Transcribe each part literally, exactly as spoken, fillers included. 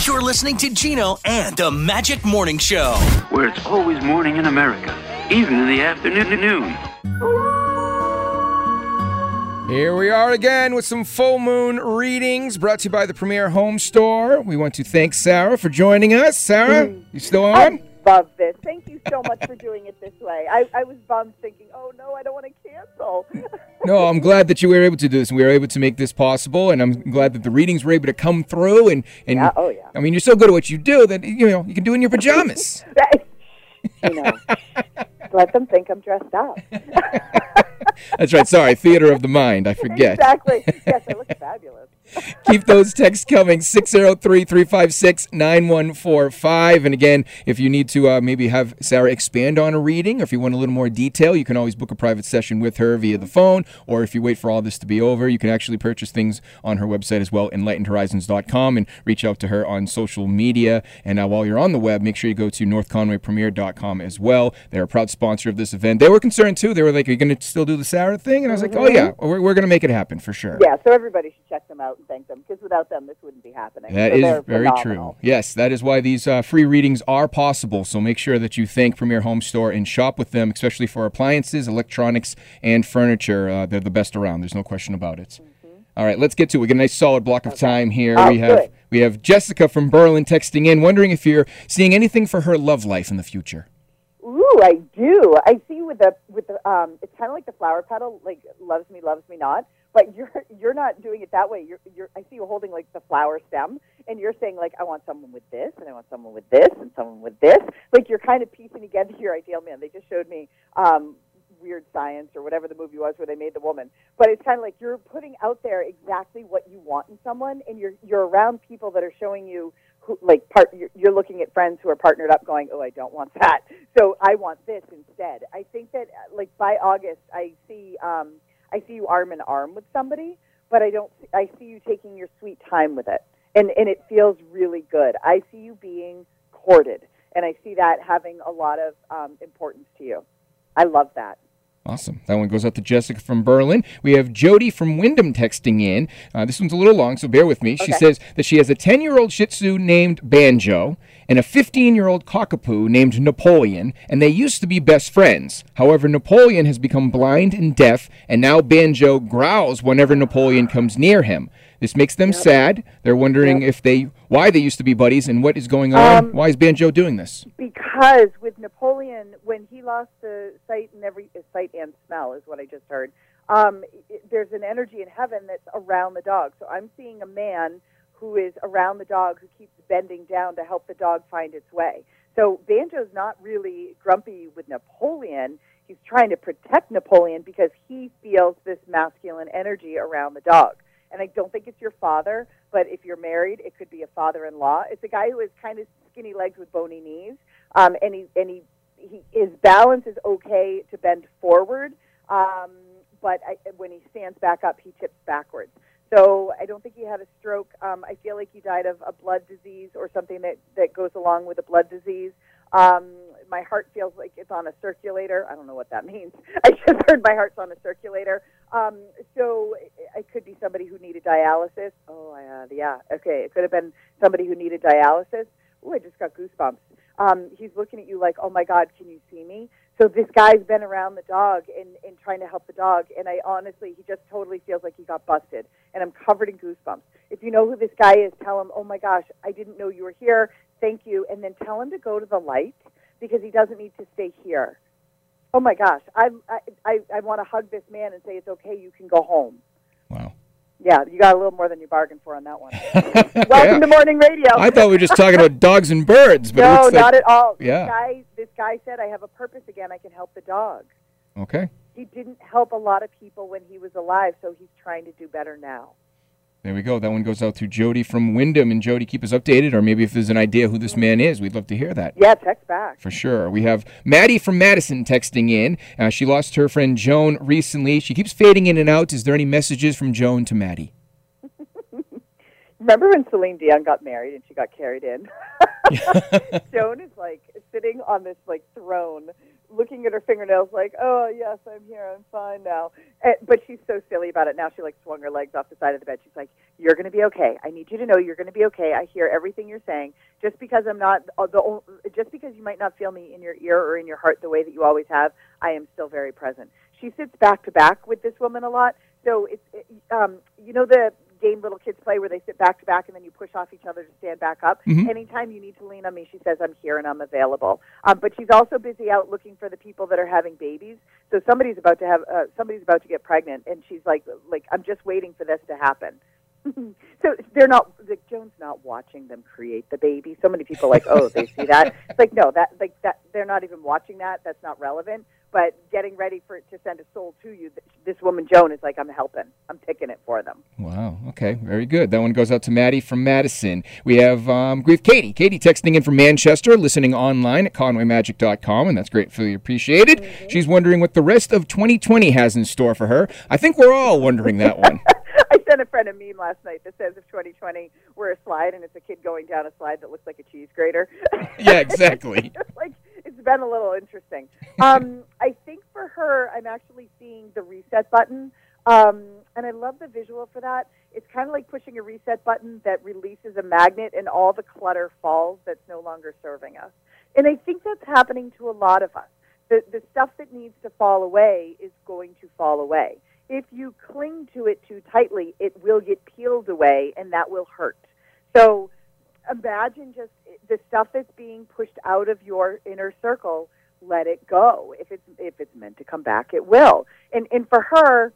You're listening to Gino and the Magic Morning Show, where it's always morning in America, even in the afternoon. Here we are again with some full moon readings brought to you by the Premier Home Store. We want to thank Sarah for joining us. Sarah, mm. you still on? I love this. Thank you so much for doing it this way. I, I was bummed thinking, oh no, I don't want to cancel. No, I'm glad that you were able to do this and we were able to make this possible, and I'm glad that the readings were able to come through. And, and yeah, oh yeah. I mean, you're so good at what you do that, you know, you can do it in your pajamas. You know, let them think I'm dressed up. That's right. Sorry, theater of the mind. I forget. Exactly. Yes, I look fabulous. Keep those texts coming, six oh three, three five six, nine one four five. And again, if you need to uh, maybe have Sarah expand on a reading, or if you want a little more detail, you can always book a private session with her via the phone, or if you wait for all this to be over, you can actually purchase things on her website as well, enlightened horizons dot com, and reach out to her on social media. And uh, while you're on the web, make sure you go to north conway premier dot com as well. They're a proud sponsor of this event. They were concerned, too. They were like, are you going to still do the Sarah thing? And I was like, oh, yeah, we're, we're going to make it happen for sure. Yeah, so everybody should check them out and thank them, because without them, this wouldn't be happening. That so is very phenomenal. true. Yes, that is why these uh, free readings are possible. So make sure that you thank Premier Home Store and shop with them, especially for appliances, electronics, and furniture. Uh, they're the best around. There's no question about it. Mm-hmm. All right, let's get to it. We got a nice solid block of okay. time here. Oh, we have good. we have Jessica from Berlin texting in, wondering if you're seeing anything for her love life in the future. Ooh, I do. I see with the with the um, it's kind of like the flower petal, like loves me, loves me not. But you're you're not doing it that way. You're you're. I see you holding like the flower stem, and you're saying like, I want someone with this, and I want someone with this, and someone with this. Like you're kind of piecing together your ideal man. They just showed me um, Weird Science or whatever the movie was where they made the woman. But it's kind of like you're putting out there exactly what you want in someone, and you're you're around people that are showing you. Who, like part, you're, you're looking at friends who are partnered up going, oh, I don't want that. So I want this instead. I think that like by August, I see um, I see you arm in arm with somebody, but I don't. I see you taking your sweet time with it, and and it feels really good. I see you being courted, and I see that having a lot of um, importance to you. I love that. Awesome. That one goes out to Jessica from Berlin. We have Jody from Wyndham texting in. Uh, this one's a little long, so bear with me. She okay. says that she has a ten-year-old Shih Tzu named Banjo and a fifteen-year-old Cockapoo named Napoleon, and they used to be best friends. However, Napoleon has become blind and deaf, and now Banjo growls whenever Napoleon comes near him. This makes them yep. sad. They're wondering yep. if they why they used to be buddies and what is going on. Um, why is Banjo doing this? Because with Napoleon, when he lost the sight and every sight and smell is what I just heard. Um, it, there's an energy in heaven that's around the dog. So I'm seeing a man who is around the dog who keeps bending down to help the dog find its way. So Banjo's not really grumpy with Napoleon. He's trying to protect Napoleon because he feels this masculine energy around the dog. And I don't think it's your father, but if you're married, it could be a father-in-law. It's a guy who has kind of skinny legs with bony knees, um, and he and he, he his balance is okay to bend forward, um, but I, when he stands back up, he tips backwards. So I don't think he had a stroke. Um, I feel like he died of a blood disease or something that, that goes along with a blood disease. Um, my heart feels like it's on a circulator. I don't know what that means. I just heard my heart's on a circulator. Um, so it could be somebody who needed dialysis. Oh, uh, yeah. Okay. It could have been somebody who needed dialysis. Oh, I just got goosebumps. Um, he's looking at you like, oh, my God, can you see me? So this guy's been around the dog and, and trying to help the dog, and I honestly, he just totally feels like he got busted, and I'm covered in goosebumps. If you know who this guy is, tell him, oh, my gosh, I didn't know you were here. Thank you. And then tell him to go to the light because he doesn't need to stay here. Oh, my gosh. I I, I, I want to hug this man and say, it's okay, you can go home. Wow. Yeah, you got a little more than you bargained for on that one. Welcome yeah. to Morning Radio. I thought we were just talking about dogs and birds. But no, it looks like, not at all. Yeah. This guy, this guy said, I have a purpose again. I can help the dog. Okay. He didn't help a lot of people when he was alive, so he's trying to do better now. There we go. That one goes out to Jody from Wyndham. And Jody, keep us updated, or maybe if there's an idea who this man is, we'd love to hear that. Yeah, text back. For sure. We have Maddie from Madison texting in. Uh, she lost her friend Joan recently. She keeps fading in and out. Is there any messages from Joan to Maddie? Remember when Celine Dion got married and she got carried in? Joan is like sitting on this like throne looking at her fingernails like, oh, yes, I'm here. I'm fine now. And, but she's so silly about it. Now she, like, swung her legs off the side of the bed. She's like, you're going to be okay. I need you to know you're going to be okay. I hear everything you're saying. Just because I'm not, uh, the just because you might not feel me in your ear or in your heart the way that you always have, I am still very present. She sits back to back with this woman a lot. So it's, it, um, you know the game little kids play where they sit back to back and then you push off each other to stand back up? Mm-hmm. Anytime you need to lean on me, she says, I'm here and I'm available. Um, but she's also busy out looking for the people that are having babies. So somebody's about to have, uh, somebody's about to get pregnant, and she's like, like, I'm just waiting for this to happen. So they're not, like, Joan's not watching them create the baby. So many people are like, oh, they see that. It's like, no, that, like, that, they're not even watching that. That's not relevant. But getting ready for it to send a soul to you, this woman, Joan, is like, I'm helping. I'm picking it for them. Wow. Okay. Very good. That one goes out to Maddie from Madison. We have um, we have Katie. Katie texting in from Manchester, listening online at conway magic dot com, and that's gratefully appreciated. Mm-hmm. She's wondering what the rest of twenty twenty has in store for her. I think we're all wondering that one. I sent a friend a meme last night that says if twenty twenty were a slide and it's a kid going down a slide that looks like a cheese grater. Yeah, exactly. Like, it's been a little interesting. Um, I think for her, I'm actually seeing the reset button, um, and I love the visual for that. It's kind of like pushing a reset button that releases a magnet and all the clutter falls that's no longer serving us. And I think that's happening to a lot of us. The, the stuff that needs to fall away is going to fall away. If you cling to it too tightly, it will get peeled away, and that will hurt. So imagine just the stuff that's being pushed out of your inner circle, let it go. If it's if it's meant to come back, it will. And and for her,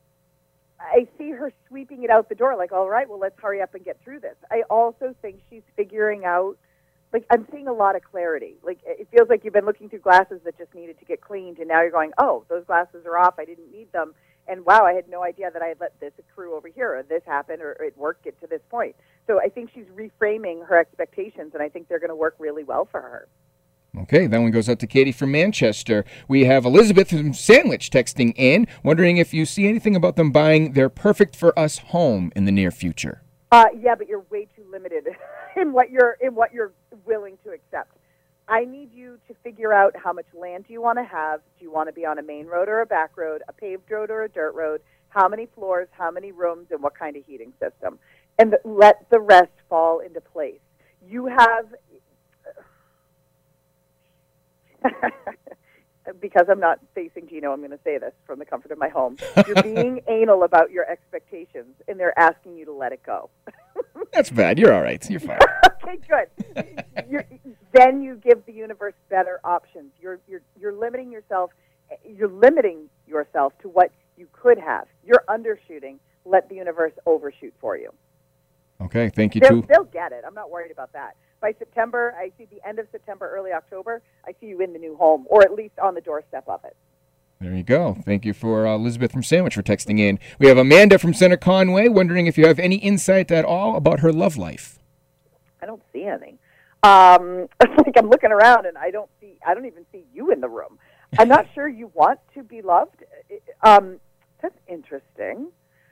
I see her sweeping it out the door like, all right, well, let's hurry up and get through this. I also think she's figuring out, like, I'm seeing a lot of clarity. Like, it feels like you've been looking through glasses that just needed to get cleaned, and now you're going, oh, those glasses are off. I didn't need them. And, wow, I had no idea that I had let this accrue over here, or this happen, or, or it worked get to this point. So I think she's reframing her expectations, and I think they're going to work really well for her. Okay, that one goes out to Katie from Manchester. We have Elizabeth from Sandwich texting in, wondering if you see anything about them buying their perfect for us home in the near future. Uh, yeah, but you're way too limited in what you're in what you're willing to accept. I need you to figure out how much land do you want to have. Do you want to be on a main road or a back road, a paved road or a dirt road? How many floors, how many rooms, and what kind of heating system? And the, let the rest fall into place. You have, because I'm not facing Gino, I'm going to say this from the comfort of my home. You're being anal about your expectations, and they're asking you to let it go. That's bad. You're all right. You're fine. Okay, good. You're, then you give the universe better options. You're you're you're limiting yourself. You're limiting yourself to what you could have. You're undershooting. Let the universe overshoot for you. Okay, thank you They'll, too. they'll get it. I'm not worried about that. By September, I see the end of September, early October, I see you in the new home, or at least on the doorstep of it. There you go. Thank you for uh, Elizabeth from Sandwich for texting in. We have Amanda from Center Conway wondering if you have any insight at all about her love life. I don't see any. Um, it's like I'm looking around and I don't see. I don't even see you in the room. I'm not sure you want to be loved. Um, that's interesting.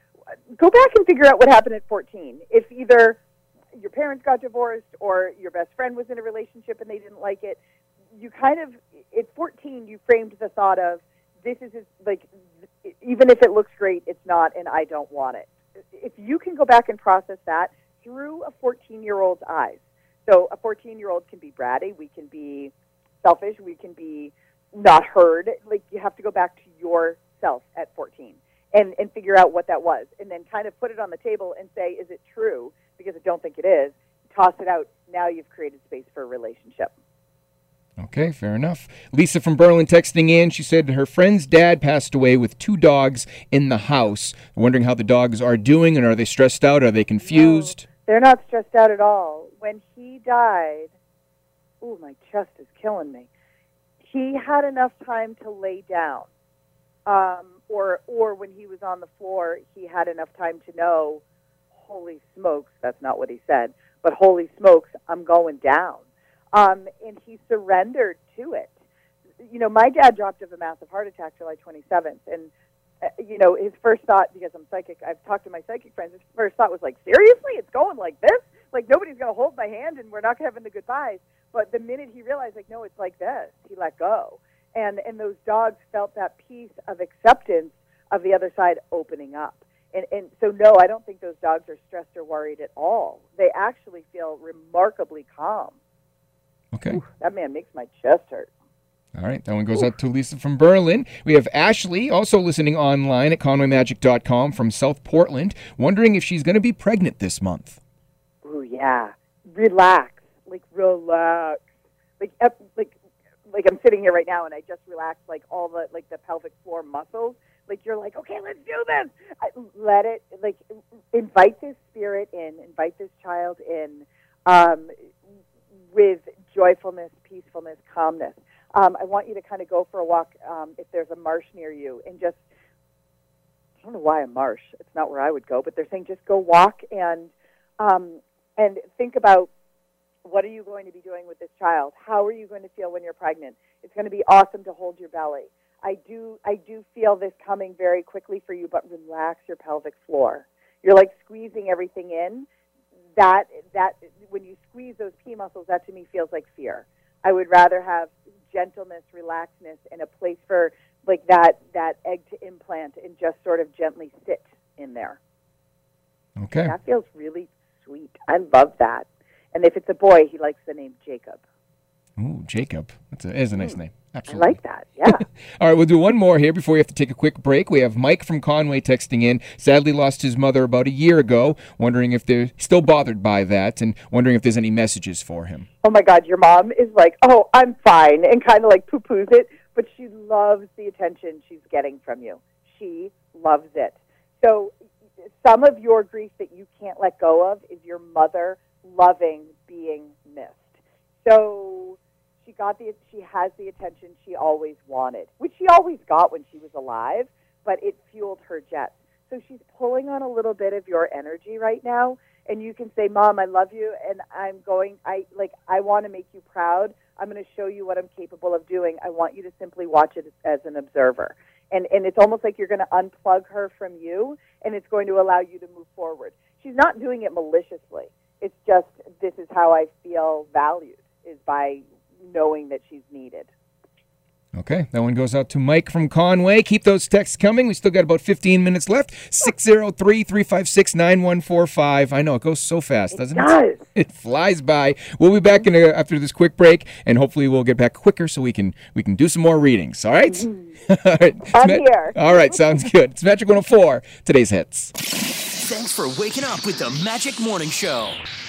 Go back and figure out what happened at fourteen. If either your parents got divorced or your best friend was in a relationship and they didn't like it, you kind of at fourteen you framed the thought of, this is like, even if it looks great, it's not, and I don't want it. If you can go back and process that through a fourteen-year-old's eyes. So a fourteen-year-old can be bratty, we can be selfish, we can be not heard. Like, you have to go back to yourself at fourteen and, and figure out what that was, and then kind of put it on the table and say, is it true? Because I don't think it is. Toss it out. Now you've created space for a relationship. Okay, fair enough. Lisa from Berlin texting in. She said her friend's dad passed away with two dogs in the house. Wondering how the dogs are doing, and are they stressed out? Are they confused? No, they're not stressed out at all. When he died, ooh, my chest is killing me. He had enough time to lay down. Um, or, or when he was on the floor, he had enough time to know, holy smokes, that's not what he said, but holy smokes, I'm going down. Um, and he surrendered to it. You know, my dad dropped of a massive heart attack July twenty-seventh, and, uh, you know, his first thought, because I'm psychic, I've talked to my psychic friends, his first thought was like, seriously? It's going like this? Like, nobody's going to hold my hand and we're not having the goodbyes. But the minute he realized, like, no, it's like this, he let go. And, and those dogs felt that piece of acceptance of the other side opening up. And, and so, no, I don't think those dogs are stressed or worried at all. They actually feel remarkably calm. Okay. Ooh, that man makes my chest hurt. All right, that one goes out to Lisa from Berlin. We have Ashley, also listening online at conway magic dot com from South Portland, wondering if she's going to be pregnant this month. Ooh, yeah. Relax. Like, relax. Like, ep- like, like I'm sitting here right now and I just relaxed, like, all the, like, the pelvic floor muscles. Like, you're like, okay, let's do this. I, let it, like, invite this spirit in, invite this child in um, with joyfulness, peacefulness, calmness. Um, I want you to kind of go for a walk um, if there's a marsh near you and just, I don't know why a marsh. It's not where I would go, but they're saying just go walk and um, and think about what are you going to be doing with this child? How are you going to feel when you're pregnant? It's going to be awesome to hold your belly. I do I do feel this coming very quickly for you, but relax your pelvic floor. You're like squeezing everything in. That that when you squeeze those P muscles, that to me feels like fear. I would rather have gentleness, relaxedness, and a place for like that that egg to implant and just sort of gently sit in there. Okay. That feels really sweet. I love that. And if it's a boy, he likes the name Jacob. Ooh, Jacob. That's a, is a nice name. I Absolutely. like that, yeah. All right, we'll do one more here before we have to take a quick break. We have Mike from Conway texting in. Sadly lost his mother about a year ago, wondering if they're still bothered by that and wondering if there's any messages for him. Oh, my God, your mom is like, oh, I'm fine, and kind of like poo-poos it, but she loves the attention she's getting from you. She loves it. So some of your grief that you can't let go of is your mother loving being missed. So she got the she has the attention she always wanted, which she always got when she was alive, but it fueled her jets. So she's pulling on a little bit of your energy right now, and you can say, Mom, I love you, and I'm going, I like, I want to make you proud. I'm going to show you what I'm capable of doing. I want you to simply watch it as an observer. And and it's almost like you're going to unplug her from you, and it's going to allow you to move forward. She's not doing it maliciously. It's just, this is how I feel valued, is by knowing that she's needed. Okay, that one goes out to Mike from Conway. Keep those texts coming. We still got about fifteen minutes left. six oh three, three five six, nine one four five. I know, it goes so fast, doesn't it? It does. It flies by. We'll be back in a, after this quick break, and hopefully we'll get back quicker so we can we can do some more readings, all right? Mm-hmm. All right. I'm Ma- here. All right, sounds good. It's Magic one oh four, today's hits. Thanks for waking up with the Magic Morning Show.